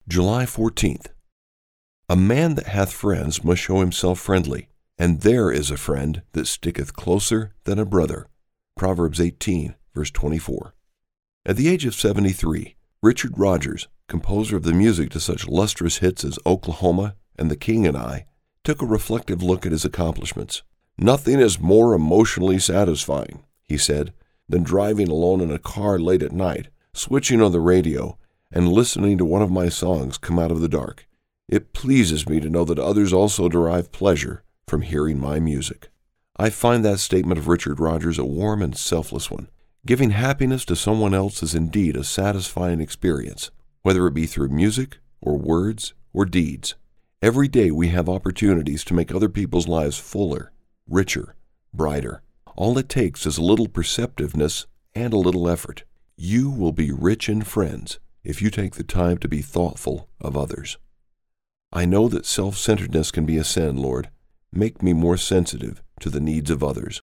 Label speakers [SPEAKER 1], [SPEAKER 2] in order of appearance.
[SPEAKER 1] July 14th. A man that hath friends must show himself friendly, and there is a friend that sticketh closer than a brother. Proverbs 18, verse 24. At the age of 73, Richard Rodgers, composer of the music to such lustrous hits as Oklahoma and The King and I, took a reflective look at his accomplishments. "Nothing is more emotionally satisfying," he said, "than driving alone in a car late at night, switching on the radio, and listening to one of my songs come out of the dark. It pleases me to know that others also derive pleasure from hearing my music." I find that statement of Richard Rodgers a warm and selfless one. Giving happiness to someone else is indeed a satisfying experience, whether it be through music or words or deeds. Every day we have opportunities to make other people's lives fuller, richer, brighter. All it takes is a little perceptiveness and a little effort. You will be rich in friends if you take the time to be thoughtful of others. I know that self-centeredness can be a sin, Lord. Make me more sensitive to the needs of others.